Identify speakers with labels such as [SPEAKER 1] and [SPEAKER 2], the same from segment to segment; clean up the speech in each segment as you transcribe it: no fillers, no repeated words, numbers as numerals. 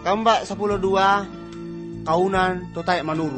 [SPEAKER 1] Kamba 12 kaunan totay manuru.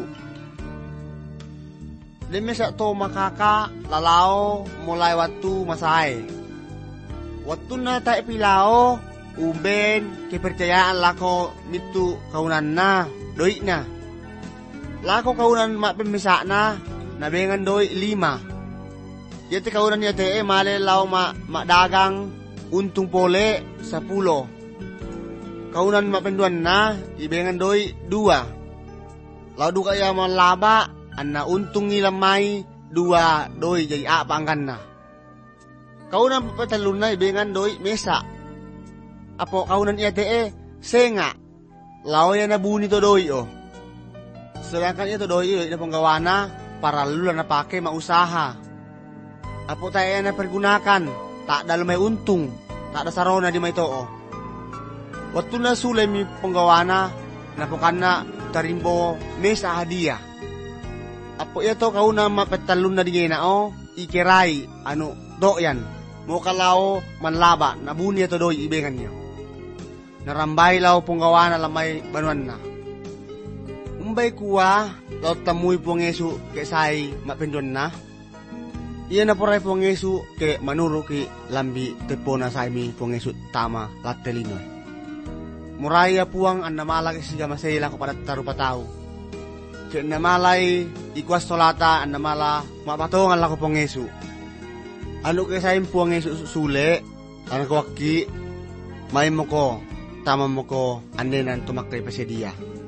[SPEAKER 1] Limesa to makaka lalao mulai waktu masay. Waktu na tayo pilao umben kepercayaan lako mitu kaunan na doi na. Lako kaunan mapemisa na nabengan doi 5. Yati kaunan niya te male lao dagang untung pole 10. Kaunan mapenduan na ibengan doi 2. Lao du kaya malaba anna untung nilamay 2 doi jay apanggan na. Kaunan patalun na ibengan doi mesa. Apo kaunan iya te senga. Lao ya nabuni to doi o. Sedangkan ito doi na panggawana para lula na pake mausaha. Apo tayo na pergunakan tak dalam may untung tak ada sarona di may too. Waktu na sulay mi panggawana napukan na tarimbo mesa hadiah. Apo ito kauna mapetalun na di na o ikiray do yan. Mo kalao manlaba nabuni ito doi ibengan niyo. Narambay lao panggawana lamay banuan na. Umbay kuwa lao tamuy pong Yesu kesay mapendon na. Iya na poray pong Yesu ke manuro ki lambi tepo na sa imi pong Yesu tama latelinoy. Muraya puang an namalaki siya masayla ko para tarupataw. Ke namalay ikwas tolata an namala mapatongan lako pong Yesu. Ano kesay pong Yesu sule an kawaki may mo ko tama mo ko andenan tumakay pa siya diya.